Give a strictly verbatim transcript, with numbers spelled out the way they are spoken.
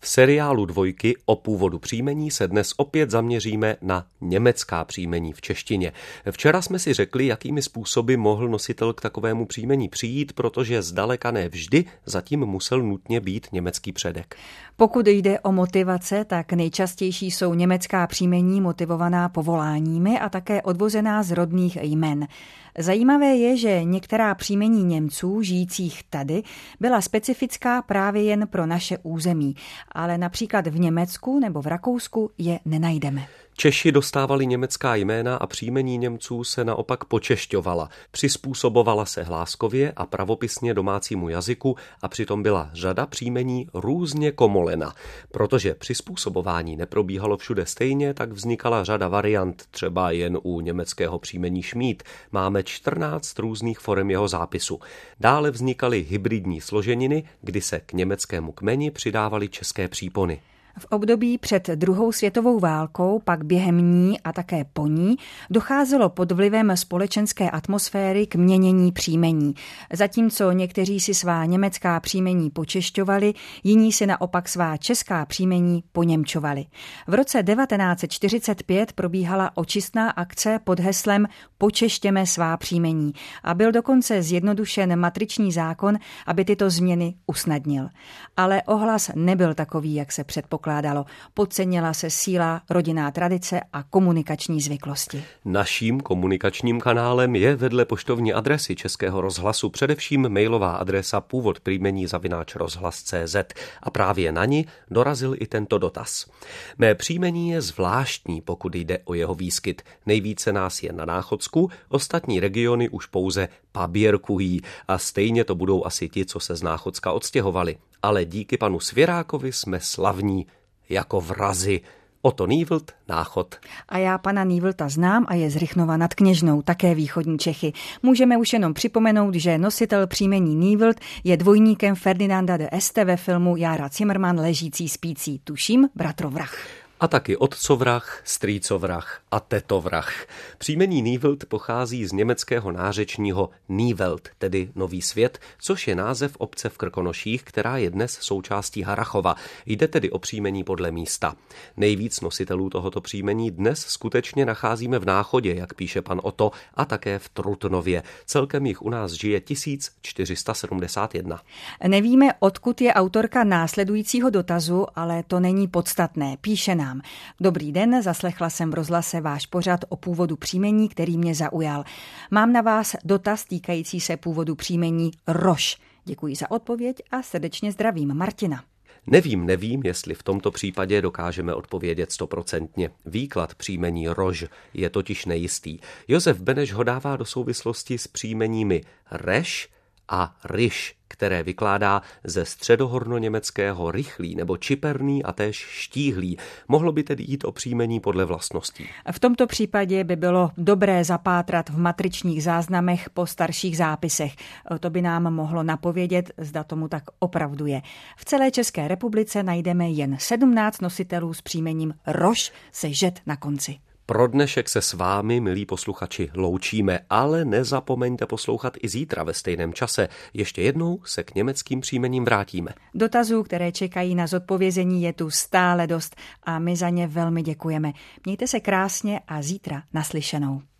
V seriálu Dvojky o původu příjmení se dnes opět zaměříme na německá příjmení v češtině. Včera jsme si řekli, jakými způsoby mohl nositel k takovému příjmení přijít, protože zdaleka ne vždy zatím musel nutně být německý předek. Pokud jde o motivace, tak nejčastější jsou německá příjmení motivovaná povoláními a také odvozená z rodných jmen. Zajímavé je, že některá příjmení Němců žijících tady byla specifická právě jen pro naše území, ale například v Německu nebo v Rakousku je nenajdeme. Češi dostávali německá jména a příjmení Němců se naopak počešťovala. Přizpůsobovala se hláskově a pravopisně domácímu jazyku a přitom byla řada příjmení různě komolena. Protože přizpůsobování neprobíhalo všude stejně, tak vznikala řada variant, třeba jen u německého příjmení Šmíd. Máme čtrnáct různých forem jeho zápisu. Dále vznikaly hybridní složeniny, kdy se k německému kmeni přidávaly české přípony. V období před druhou světovou válkou, pak během ní a také po ní docházelo pod vlivem společenské atmosféry k měnění příjmení. Zatímco někteří si svá německá příjmení počešťovali, jiní si naopak svá česká příjmení poněmčovali. V roce devatenáct set čtyřicet pět probíhala očistná akce pod heslem Počeštěme svá příjmení a byl dokonce zjednodušen matriční zákon, aby tyto změny usnadnil. Ale ohlas nebyl takový, jak se předpokládalo. Podcenila se síla, rodinná tradice a komunikační zvyklosti. Naším komunikačním kanálem je vedle poštovní adresy Českého rozhlasu především mailová adresa původ příjmení zavináč rozhlas tečka cé zet a právě na ní dorazil i tento dotaz. Mé příjmení je zvláštní, pokud jde o jeho výskyt. Nejvíce nás je na Náchodsku, ostatní regiony už pouze paběrkují a stejně to budou asi ti, co se z Náchodska odstěhovali. Ale díky panu Svěrákovi jsme slavní jako vrazi. Otto Nývlt, Náchod. A já pana Nývlta znám a je z Rychnova nad Kněžnou, také východní Čechy. Můžeme už jenom připomenout, že nositel příjmení Nývlt je dvojníkem Ferdinanda de Este ve filmu Jára Cimrman Ležící spící, tuším bratrovrah. A taky otcovrah, strýcovrah a tetovrah. Příjmení Nývlt pochází z německého nářečního Nývelt, tedy Nový svět, což je název obce v Krkonoších, která je dnes součástí Harrachova. Jde tedy o příjmení podle místa. Nejvíc nositelů tohoto příjmení dnes skutečně nacházíme v Náchodě, jak píše pan Otto, a také v Trutnově. Celkem jich u nás žije tisíc čtyři sta sedmdesát jedna. Nevíme, odkud je autorka následujícího dotazu, ale to není podstatné. Píše nám: Dobrý den, zaslechla jsem v rozhlase váš pořad o původu příjmení, který mě zaujal. Mám na vás dotaz týkající se původu příjmení Roš. Děkuji za odpověď a srdečně zdravím, Martina. Nevím, nevím, jestli v tomto případě dokážeme odpovědět stoprocentně. Výklad příjmení Rož je totiž nejistý. Josef Beneš ho dává do souvislosti s příjmeními Reš a Ryš, které vykládá ze středohornoněmeckého rychlý nebo čiperný a též štíhlý. Mohlo by tedy jít o příjmení podle vlastností. V tomto případě by bylo dobré zapátrat v matričních záznamech po starších zápisech. To by nám mohlo napovědět, zda tomu tak opravdu je. V celé České republice najdeme jen sedmnáct nositelů s příjmením Roš se žet na konci. Pro dnešek se s vámi, milí posluchači, loučíme, ale nezapomeňte poslouchat i zítra ve stejném čase. Ještě jednou se k německým příjmením vrátíme. Dotazů, které čekají na zodpovězení, je tu stále dost a my za ně velmi děkujeme. Mějte se krásně a zítra naslyšenou.